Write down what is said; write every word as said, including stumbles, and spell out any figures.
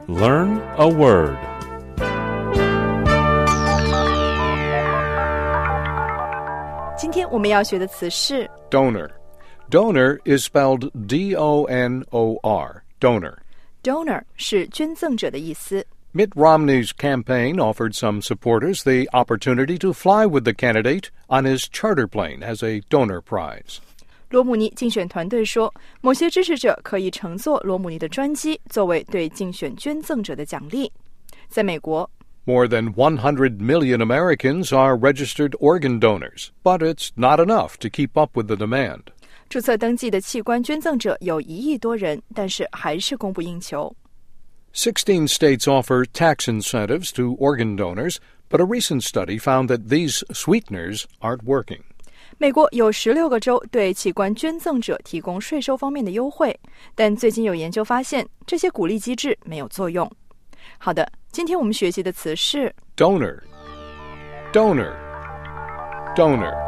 Learn a word. Donor. 今天我们要学的词是 Donor. Donor is spelled D O N O R. Donor. Donor 是捐赠者的意思。 Mitt Romney's campaign offered some supporters the opportunity to fly with the candidate on his charter plane as a donor prize. 罗姆尼竞选团队说，某些支持者可以乘坐罗姆尼的专机，作为对竞选捐赠者的奖励。在美国 More than one hundred million Americans are registered organ donors, but it's not enough to keep up with the demand. 注册登记的器官捐赠者有一亿多人，但是还是供不应求。 Sixteen states offer tax incentives to organ donors, but a recent study found that these sweeteners aren't working. 美国有十六个州对器官捐赠者提供税收方面的优惠，但最近有研究发现，这些鼓励机制没有作用。好的，今天我们学习的词是 Donor. Donor. Donor.